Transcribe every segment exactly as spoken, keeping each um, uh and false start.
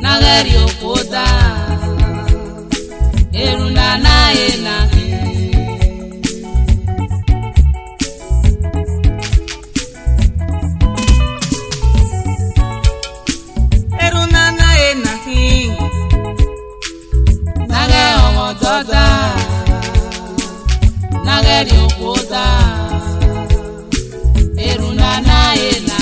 nagari okuda eruna na ena eruna na ena nage omododa nagari okuda eruna na ena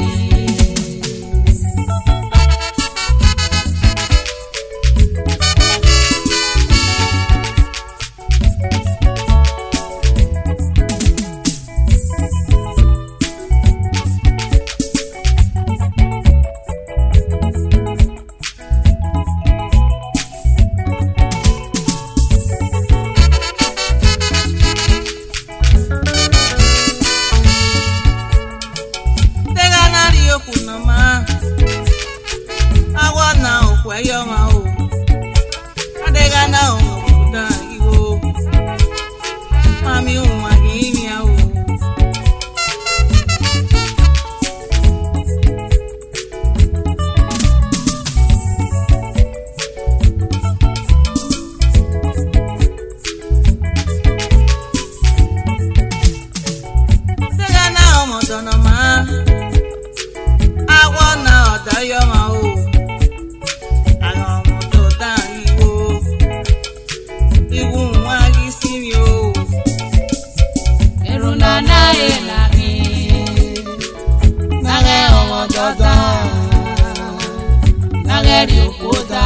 nagari okuda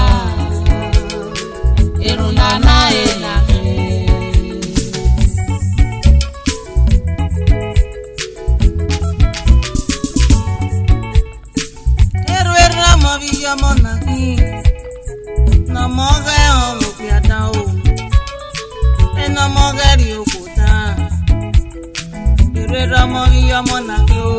eruna na ena eru eru moviya mona na moga o piata o ena mogari okuda eru eru moviya mona o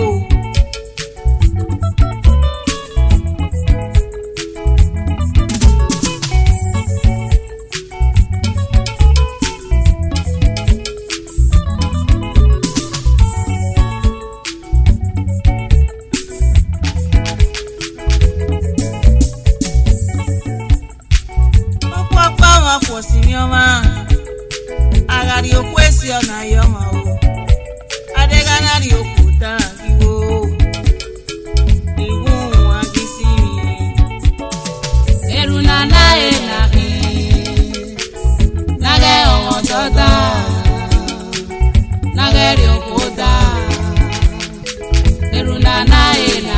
agari okwesi ona yoma o adegana ri okuta iwo iwo agisi eruna na ena nage omododa nagari okuta eruna na ena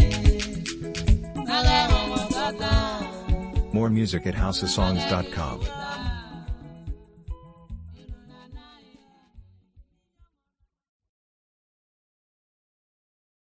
More music at house of songs dot com.